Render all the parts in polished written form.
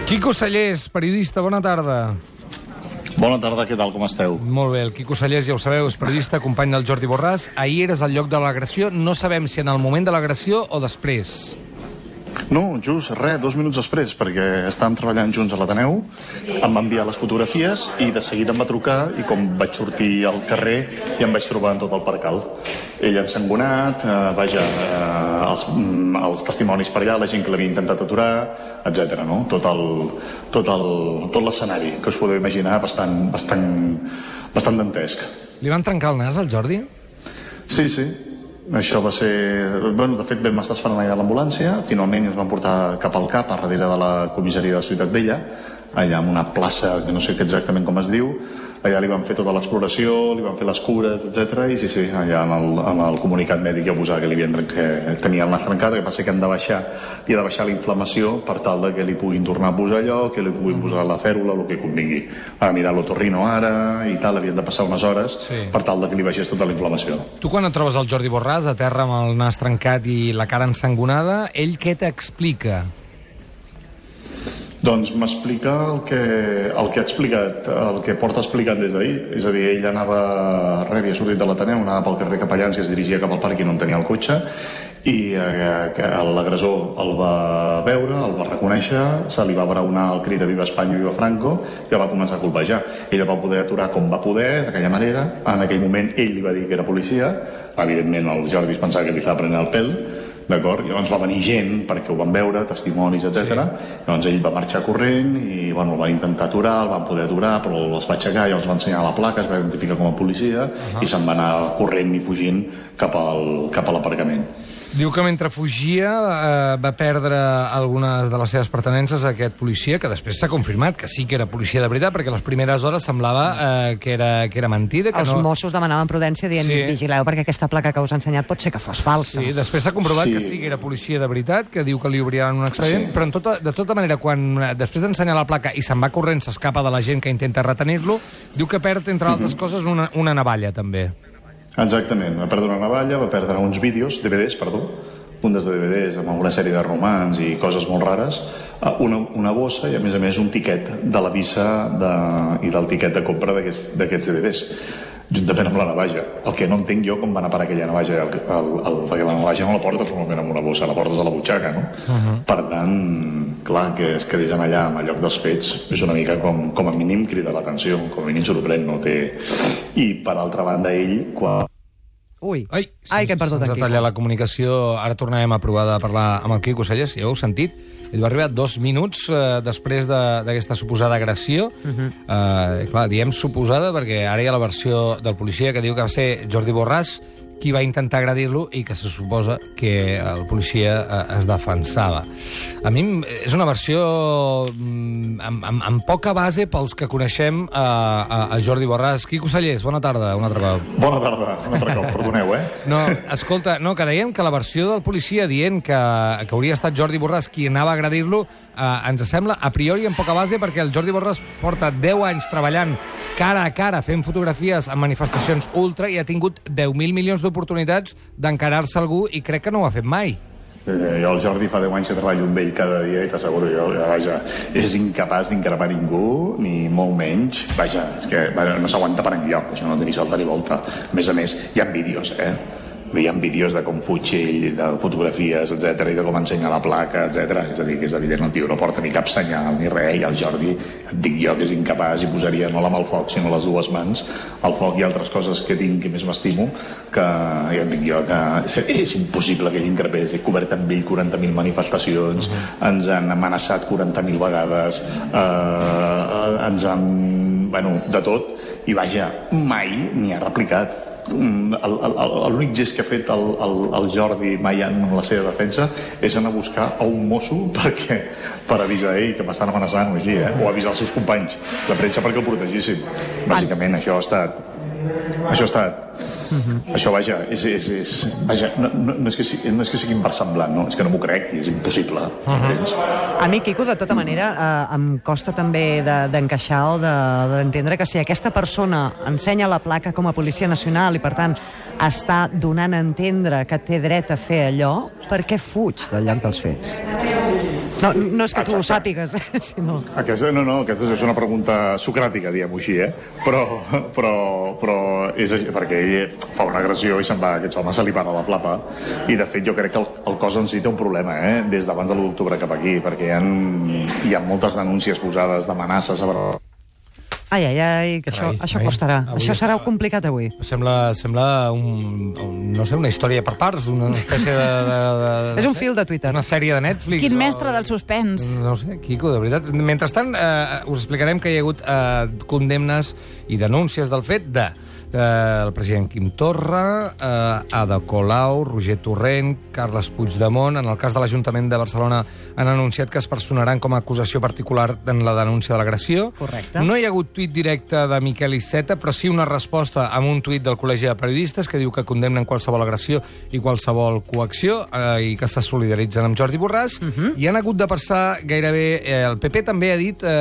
Quico Sallés, periodista, bona tarda. Bona tarda, què tal, com esteu? Molt bé, el Quico Sallés, ja ho sabeu, és periodista, company del Jordi Borràs. Ahir eres al lloc de l'agressió, no sabem si en el moment de l'agressió o després. No, just, 2 minuts després, perquè estàvem treballant junts a l'Ateneu, em va enviar les fotografies i de seguida em va trucar i com vaig sortir al carrer i em vaig trobar en tot el percal. Ell ensangonat, els testimonis per allà, la gent que l'havia intentat aturar, etc. No? Tot l'escenari, que us podeu imaginar, bastant dantesc. Li van trencar el nas al Jordi? Sí. Això va ser... Bueno, de fet, vam estar esperant allà a l'ambulància. Finalment ens van portar cap al CAP, a darrere de la comissaria de Ciutat Vella, allà en una plaça, que no sé exactament com es diu. Allà li van fer tota l'exploració, li van fer les cures, etc. I sí, allà en el comunicat mèdic ja posava que tenia el nas trencat, que passa que han de baixar la inflamació per tal de que li puguin tornar a posar allò, que li puguin posar la fèrula, el que convingui. Va mirar l'otorrino ara i tal, havien de passar unes hores per tal de que li baixés tota la inflamació. Tu quan et trobes el Jordi Borràs a terra amb el nas trencat i la cara ensangonada, ell què t'explica? Doncs m'explica el que ha explicat, el que porta explicat des d'ahir. És a dir, ell havia sortit de l'Ateneu, anava pel carrer Capellans i es dirigia cap al pàrquing on tenia el cotxe, i l'agressor el va veure, el va reconèixer, se li va braonar el crit de Viva Espanya, Viva Franco, i va començar a colpejar. Ell va poder aturar com va poder, d'aquella manera. En aquell moment ell li va dir que era policia. Evidentment el Jordi es pensava que li estava prenent el pèl. D'acord? Llavors va venir gent perquè ho van veure, testimonis, etc. Llavors ell va marxar corrent i el van intentar aturar, el van poder aturar, però els va aixecar, llavors va ensenyar la placa, es va identificar com a policia i se'n va anar corrent i fugint cap a l'aparcament. Diu que mentre fugia va perdre algunes de les seves pertinences a aquest policia, que després s'ha confirmat que sí que era policia de veritat, perquè les primeres hores semblava que era mentida. Que Els Mossos demanaven prudència dient vigileu perquè aquesta placa que us ha ensenyat pot ser que fos falsa. Sí, després s'ha comprovat que sí que era policia de veritat, que diu que li obriran un expedient, però de tota manera, quan després d'ensenyar la placa i se'n va corrent, s'escapa de la gent que intenta retenir-lo, diu que perd, entre altres coses, una navalla, també. Exactament, va perdre una navalla, va perdre uns vídeos, DVDs, puntes de DVDs amb una sèrie de romans i coses molt rares, una bossa i a més un tiquet de la visa i del tiquet de compra d'aquests DVDs, juntament amb la navalla. El que no entenc jo com van a parar aquella navalla, perquè la navalla no la portes normalment amb una bossa, la portes a la butxaca, no? Per tant, clar, que es quedés allà al lloc dels fets és una mica com a mínim crida l'atenció, com a mínim sorprèn, no té... I per altra banda ell, quan... Ai, que hem perdut en Quico. S'ha tallat la comunicació. Ara tornarem a provar de parlar amb el Quico Sallés. Ja ho heu sentit? Ell va arribar 2 minuts després d'aquesta suposada agressió. Clar, diem suposada perquè ara hi ha la versió del policia que diu que va ser Jordi Borràs qui va intentar agredir-lo i que se suposa que el policia es defensava. A mi és una versió amb poca base pels que coneixem a Jordi Borràs. Quico Sallés, bona tarda, un altre cop. Bona tarda, un altre cop, perdoneu, No, escolta, que dèiem que la versió del policia dient que hauria estat Jordi Borràs qui anava a agredir-lo ens sembla a priori amb poca base perquè el Jordi Borràs porta 10 anys treballant cara a cara fent fotografies en manifestacions ultra i ha tingut 10.000 milions d'oportunitats d'encarar-se algú i crec que no ho ha fet mai. Jo el Jordi fa 10 anys que treballo amb ell cada dia i t'asseguro jo, és incapaç d'increpar ningú, ni molt menys. És que no s'aguanta per enlloc, això no té ni solta ni volta. A més, hi ha vídeos, hi ha vídeos de com fuig ell, de fotografies, etc i de com ensenya la placa, etc. És a dir, que és evident, el tio no porta ni cap senyal ni res, i el Jordi, et dic jo que és incapaç i posaria no la mà al foc, sinó les 2 mans al foc i altres coses que tinc i més m'estimo, que ja et dic jo que és impossible que ell increpés. He cobert amb ell 40.000 manifestacions, ens han amenaçat 40.000 vegades, ens han... bueno, de tot, i vaja, mai n'hi ha replicat. L'únic gest que ha fet el Jordi mai en la seva defensa és anar a buscar a un mosso per avisar ell que m'estan amenaçant o així, o avisar els seus companys de premsa perquè el protegissin. Bàsicament això ha estat això, vaja, no és que sigui inversemblant, no? És que no m'ho crec i és impossible. A mi, Quico, de tota manera, em costa també d'encaixar o d'entendre que si aquesta persona ensenya la placa com a Policia Nacional i, per tant, està donant a entendre que té dret a fer allò, per què fuig del lloc dels fets? No és que tu ho sàpigues, sinó... Aquesta és una pregunta socràtica, diguem-ho així, però és així, perquè ell fa una agressió i se'n va, aquest home se li para la flapa, i de fet jo crec que el cos en si té un problema, des d'abans de l'1 d'octubre cap aquí, perquè hi ha moltes denúncies posades d'amenaces a veure... Ai, que això costarà. Això serà complicat avui. Sembla no sé, una història per parts, una espècie de... És un fil de Twitter. Una sèrie de Netflix. Quin mestre del suspens. No sé, Quico, de veritat. Mentrestant, us explicarem que hi ha hagut condemnes i denúncies del fet el president Quim Torra, Ada Colau, Roger Torrent, Carles Puigdemont. En el cas de l'Ajuntament de Barcelona han anunciat que es personaran com a acusació particular en la denúncia de l'agressió. Correcte. No hi ha hagut tuit directe de Miquel Iceta, però sí una resposta amb un tuit del Col·legi de Periodistes que diu que condemnen qualsevol agressió i qualsevol coacció i que se solidaritzen amb Jordi Borràs. I han hagut de passar gairebé... El PP també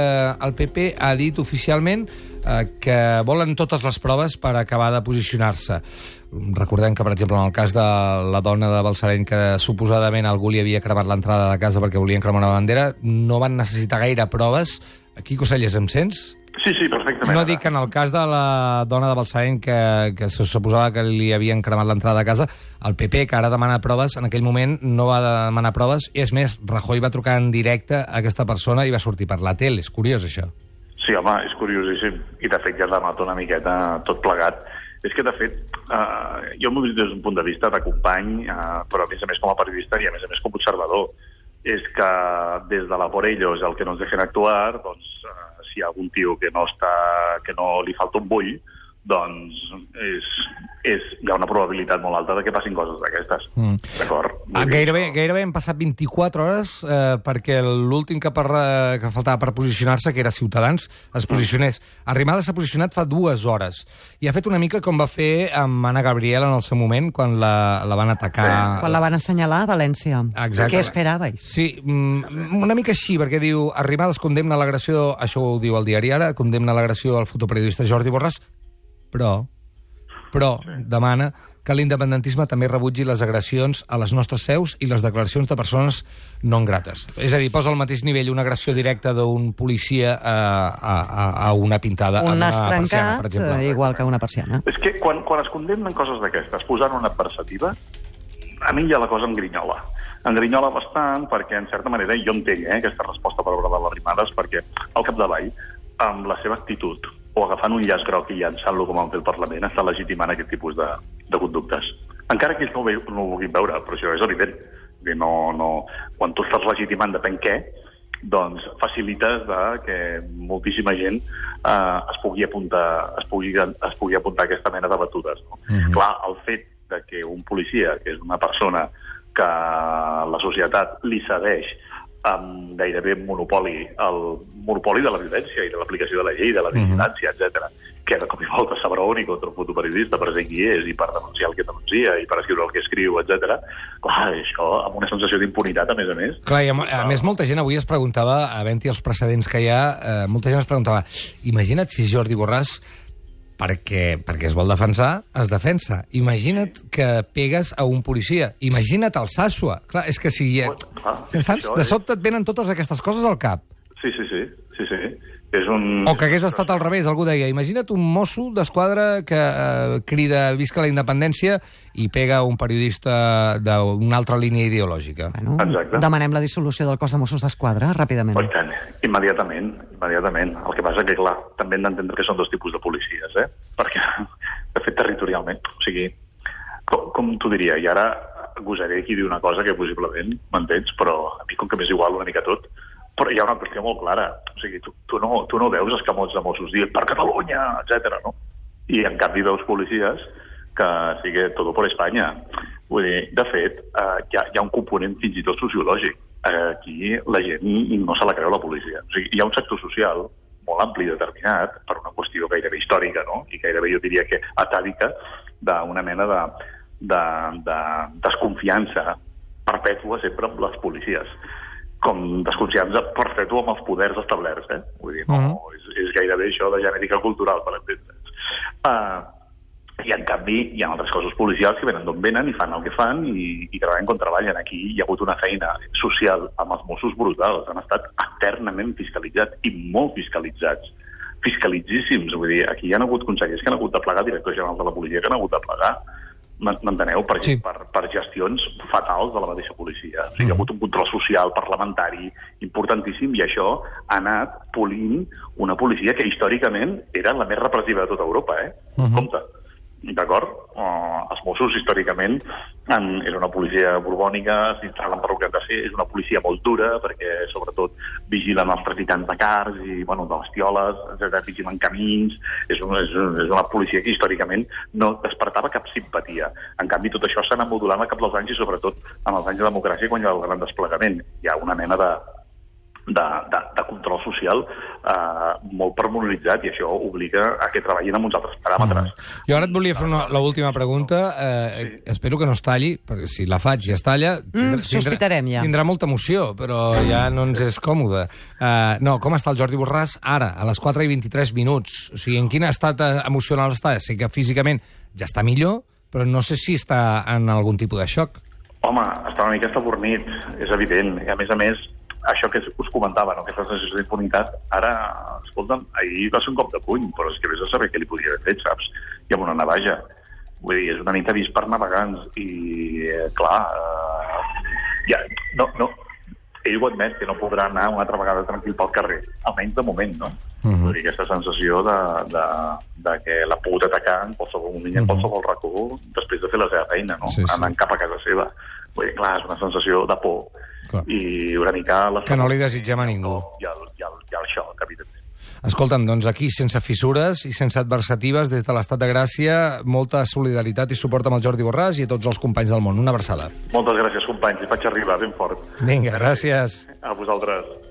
ha dit oficialment que volen totes les proves per acabar de posicionar-se. Recordem que, per exemple, en el cas de la dona de Balsareny, que suposadament algú li havia cremat l'entrada de casa perquè volien cremar una bandera, no van necessitar gaire proves. Quico Celles, em sents? Sí, perfectament. No dic que en el cas de la dona de Balsareny, que se suposava que li havien cremat l'entrada de casa, el PP, que ara demana proves, en aquell moment no va demanar proves, i és més, Rajoy va trucar en directe a aquesta persona i va sortir per la tele. És curiós, això. Sí, home, és curiosíssim. I, de fet, ja denota una miqueta tot plegat. És que, de fet, jo m'ho dic des d'un punt de vista de company, però a més com a periodista i a més com a observador. És que des de la por ellos, el que no ens deixen actuar, doncs, si hi ha algun tio que no li falta un bull, doncs hi ha una probabilitat molt alta de que passin coses d'aquestes. D'acord? Gairebé hem passat 24 hores perquè l'últim que faltava per posicionar-se, que era Ciutadans, es posicionés. Arrimadas s'ha posicionat fa 2 hores i ha fet una mica com va fer amb Anna Gabriel en el seu moment, quan la van atacar... Quan la van assenyalar a València. Exacte. Què esperàveis? Sí, una mica així, perquè diu Arrimadas condemna l'agressió, això ho diu el diari Ara, condemna l'agressió al fotoperiodista Jordi Borràs, però demana que l'independentisme també rebutgi les agressions a les nostres seus i les declaracions de persones no grates. És a dir, posa al mateix nivell una agressió directa d'un policia a una pintada amb una persiana, per exemple. Igual que una persiana. És que quan es condemnen coses d'aquestes, posant una adversativa, a mi ja la cosa em grinyola. Em grinyola bastant perquè, en certa manera, jo entenc aquesta resposta per obra de l'Arrimadas, perquè al capdavall, amb la seva actitud, o agafant un llaç groc i llançant-lo com han fet el Parlament, està legitimant aquest tipus de conductes. Encara que ells no ho vulguin veure, però això és evident. Quan tu estàs legitimant depèn què, doncs facilites que moltíssima gent es pugui apuntar a aquesta mena de batudes. No? Clar, el fet de que un policia, que és una persona que la societat li cedeix amb gairebé monopoli, el monopoli de la violència i de l'aplicació de la llei, de la vigilància, etc. Que de cop i volta s'abraoni contra un fotoperiodista per ser qui és i per denunciar el que denuncia i per escriure el que escriu, etc. Clar, això amb una sensació d'impunitat, a més. Clar, i a més molta gent avui es preguntava, havent-hi els precedents que hi ha, molta gent es preguntava, imagina't si Jordi Borràs, perquè es vol defensar, es defensa. Imagina't que pegues a un policia. Imagina't el Sàssua. Clar, és que si... Saps? De sobte et venen totes aquestes coses al cap. Sí. És un... O que hagués estat al revés, algú deia, imagina't un mosso d'esquadra que crida visca la independència i pega un periodista d'una altra línia ideològica. Bueno, demanem la dissolució del cos de Mossos d'Esquadra, ràpidament. Per tant, immediatament. El que passa que, clar, també hem d'entendre que són 2 tipus de policies, perquè, de fet, territorialment, o sigui, com t'ho diria, i ara gosaré aquí dir una cosa que possiblement m'entens, però a mi com que m'és igual una mica tot, però hi ha una qüestió molt clara. O sigui, tu no veus escamots de Mossos dient per Catalunya, etc. no? I en canvi veus policies que sigui tot per Espanya. Vull dir, de fet, hi ha un component fins i tot sociològic. Aquí la gent no se la creu la policia. O sigui, hi ha un sector social molt ampli i determinat, per una qüestió gairebé històrica, no? I gairebé jo diria que atàvica, d'una mena de desconfiança perpètua sempre amb les policies, com desconfiança perpètua amb els poders establerts, Vull dir, no, és gairebé això de genètica cultural, per entendre'ns. I, en canvi, hi ha altres cossos policials que venen d'on venen i fan el que fan i treballen com treballen. Aquí hi ha hagut una feina social amb els Mossos brutals. Han estat eternament fiscalitzats i molt fiscalitzats. Fiscalitzíssims. Vull dir, aquí hi ha hagut consellers que han hagut de plegar, directors generals de la policia que han hagut de plegar. M'enteneu? Per gestions fatals de la mateixa policia. O sigui, hi ha hagut un control social, parlamentari, importantíssim, i això ha anat polint una policia que històricament era la més repressiva de tota Europa, Compte. D'acord? Els Mossos, històricament, era una policia borbònica, s'instal·len per el que han de ser, és una policia molt dura, perquè, sobretot, vigilen els traficants de cars i, de bestioles, vigilen camins. És una policia que, històricament, no despertava cap simpatia. En canvi, tot això s'ha anat modulant al cap dels anys i, sobretot, en els anys de democràcia, quan hi ha el gran desplegament. Hi ha una mena de control social molt pormenoritzat, i això obliga a que treballin amb uns altres paràmetres. Jo ara et volia fer l'última pregunta. Espero que no es talli, perquè si la faig i es talla... Sospitarem, ja. Tindrà molta emoció, però ja no ens és còmode. No, com està el Jordi Borràs ara, a les 4:23 minuts? O sigui, en quin estat emocional està? Sé que físicament ja està millor, però no sé si està en algun tipus de xoc. Home, està una mica estabornit, és evident. I, a més, això que us comentava, aquesta sensació d'impunitat, ara, escolta'm, ahir va ser un cop de puny, però és que vés a saber què li podria haver fet, saps? I amb una navaja. Vull dir, és una nit avís per navegants i, clar, ell ho admet, que no podrà anar una altra vegada tranquil pel carrer, almenys de moment, no? Vull dir, aquesta sensació de que l'ha pogut atacar en qualsevol moment, en qualsevol racó, després de fer la seva feina, no? Anant cap a casa seva. Vull dir, clar, és una sensació de por. I una mica... Que no li desitgem a ningú. I el xoc, evidentment. Escolta'm, doncs aquí, sense fissures i sense adversatives, des de l'Estat de Gràcia, molta solidaritat i suport amb el Jordi Borràs i a tots els companys del món. Una abraçada. Moltes gràcies, companys. I faig arribar ben fort. Vinga, gràcies. A vosaltres.